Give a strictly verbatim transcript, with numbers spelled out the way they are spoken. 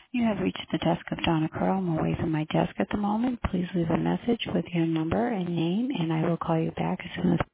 You have reached the desk of Donna Curl. I'm away from my desk at the moment. Please leave a message with your number and name, and I will call you back as soon as